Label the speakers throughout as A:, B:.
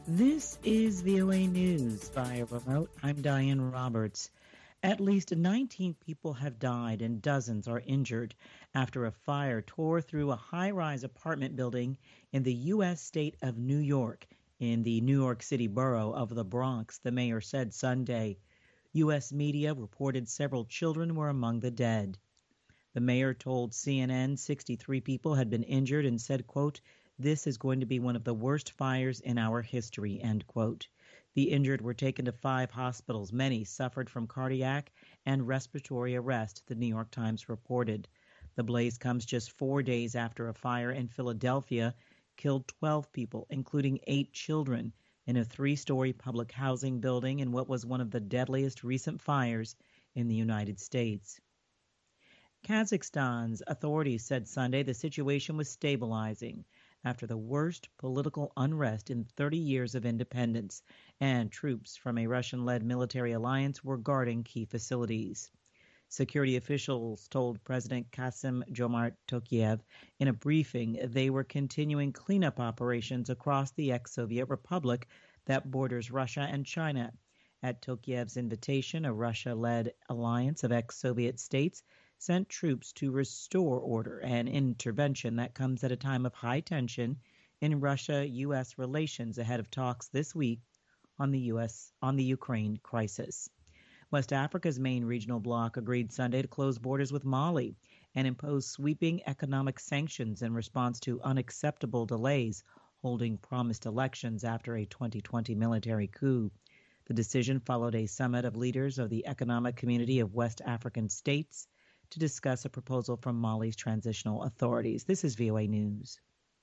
A: This is VOA News via remote. I'm Diane Roberts. At least 19 people have died and dozens are injured after a fire tore through a high-rise apartment building in the U.S. state of New York in the New York City borough of the Bronx, the mayor said Sunday. U.S. media reported several children were among the dead. The mayor told CNN 63 people had been injured and said, quote, "This is going to be one of the worst fires in our history," end quote. The injured were taken to 5 hospitals. Many suffered from cardiac and respiratory arrest, the New York Times reported. The blaze comes just 4 days after a fire in Philadelphia killed 12 people, including 8 children, in a 3-story public housing building in what was one of the deadliest recent fires in the United States. Kazakhstan's authorities said Sunday the situation was stabilizing after the worst political unrest in 30 years of independence, and troops from a Russian-led military alliance were guarding key facilities. Security officials told President Kassym-Jomart Tokayev in a briefing they were continuing cleanup operations across the ex-Soviet republic that borders Russia and China. At Tokayev's invitation, a Russia-led alliance of ex-Soviet states sent troops to restore order, an intervention that comes at a time of high tension in Russia-U.S. relations ahead of talks this week on the Ukraine crisis. West Africa's main regional bloc agreed Sunday to close borders with Mali and impose sweeping economic sanctions in response to unacceptable delays holding promised elections after a 2020 military coup. The decision followed a summit of leaders of the Economic Community of West African States to discuss a proposal from Mali's transitional authorities. This is VOA News.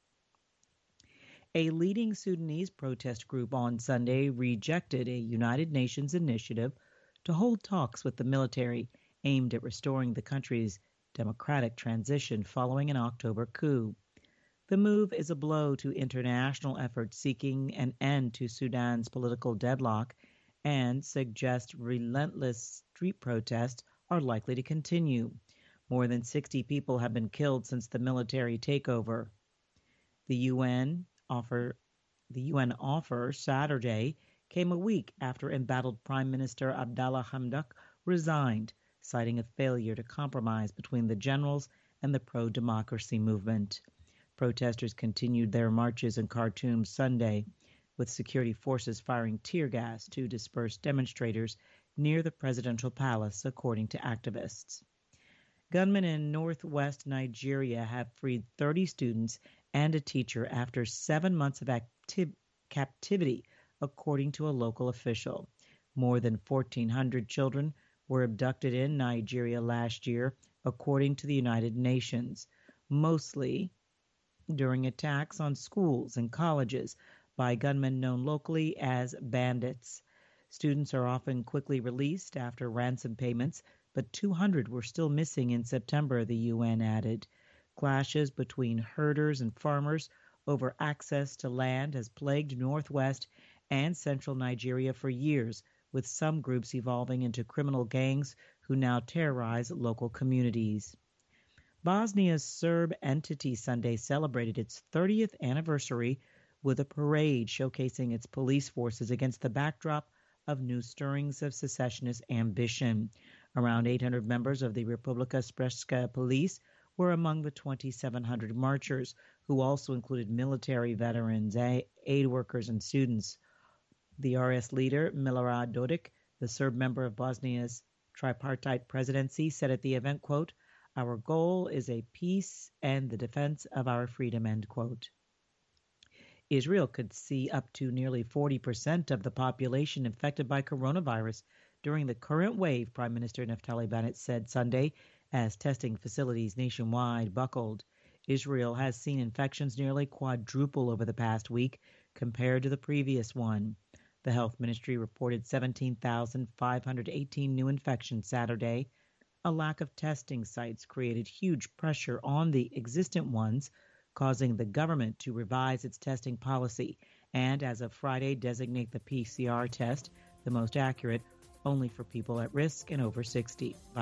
A: A leading Sudanese protest group on Sunday rejected a United Nations initiative to hold talks with the military aimed at restoring the country's democratic transition following an October coup. The move is a blow to international efforts seeking an end to Sudan's political deadlock and suggests relentless street protests are likely to continue. More than 60 people have been killed since the military takeover. The UN offer Saturday came a week after embattled Prime Minister Abdallah Hamdok resigned, citing a failure to compromise between the generals and the pro-democracy movement. Protesters continued their marches in Khartoum Sunday, with security forces firing tear gas to disperse demonstrators near the presidential palace, according to activists. Gunmen in northwest Nigeria have freed 30 students and a teacher after 7 months of captivity, according to a local official. More than 1,400 children were abducted in Nigeria last year, according to the United Nations, mostly during attacks on schools and colleges by gunmen known locally as bandits. Students are often quickly released after ransom payments, but 200 were still missing in September, the UN added. Clashes between herders and farmers over access to land has plagued northwest and central Nigeria for years, with some groups evolving into criminal gangs who now terrorize local communities. Bosnia's Serb entity Sunday celebrated its 30th anniversary with a parade showcasing its police forces against the backdrop of new stirrings of secessionist ambition. Around 800 members of the Republika Srpska police were among the 2,700 marchers, who also included military veterans, aid workers, and students. The RS leader, Milorad Dodik, the Serb member of Bosnia's tripartite presidency, said at the event, quote, "Our goal is a peace and the defense of our freedom," end quote. Israel could see up to nearly 40% of the population infected by coronavirus during the current wave, Prime Minister Naftali Bennett said Sunday, as testing facilities nationwide buckled. Israel has seen infections nearly quadruple over the past week compared to the previous one. The health ministry reported 17,518 new infections Saturday. A lack of testing sites created huge pressure on the existent ones, causing the government to revise its testing policy and, as of Friday, designate the PCR test the most accurate only for people at risk and over 60.